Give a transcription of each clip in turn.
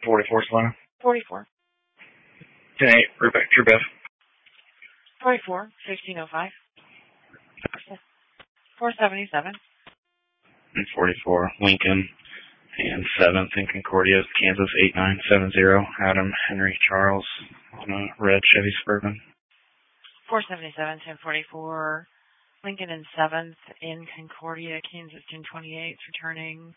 44 Salina. 44. 10-8, True Bev. 44, 1505. 477. And 44, Lincoln. And 7th in Concordia, Kansas 8970, Adam Henry Charles on a red Chevy Suburban. 477, 1044, Lincoln and 7th in Concordia, Kansas 1028, returning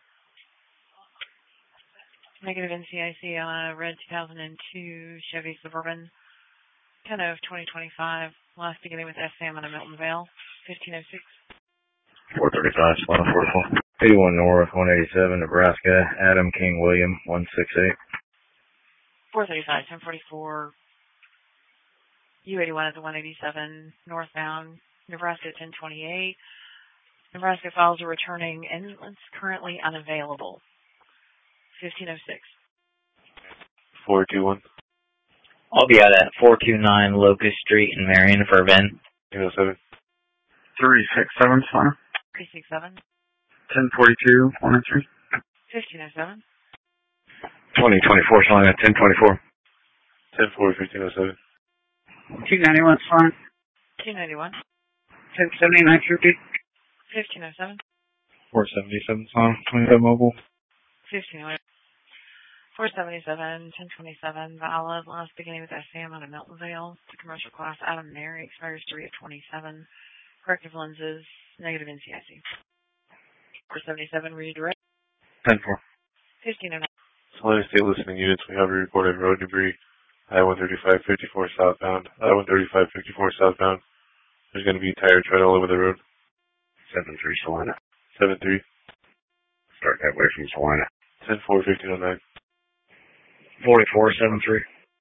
negative NCIC on a red 2002 Chevy Suburban, 10 of 2025, last beginning with SM on a Milton Vale, 1506. 435, Salina 44. 81 North, 187, Nebraska, Adam King William, 168. 435, 1044, U81 at the 187, northbound, Nebraska 1028. Nebraska files are returning and it's currently unavailable. 1506. 421. I'll be out at 429 Locust Street in Marion for a VIN. 207. 367, Salina. 367. 1042, 103. 1507. 2024, Salina, 1024. 10-4, 1507. 291, Salina. 291. 1079, Troopy. 1507. 477, Salina, 27 Mobile. 1508. 477, 1027, valid, last beginning with SM on a Milton Vale, the commercial class, Adam Mary, expires 3 of 27, corrective lenses, negative NCIC. 477, redirect. 10-4. 1509. Salina State listening units, we have reported road debris, I-135 54 southbound, I-135 54 southbound. There's going to be tire tread all over the road. 7-3, Salina. 7-3. Start that way from Salina. 10-4, 1509. 44, 7-3.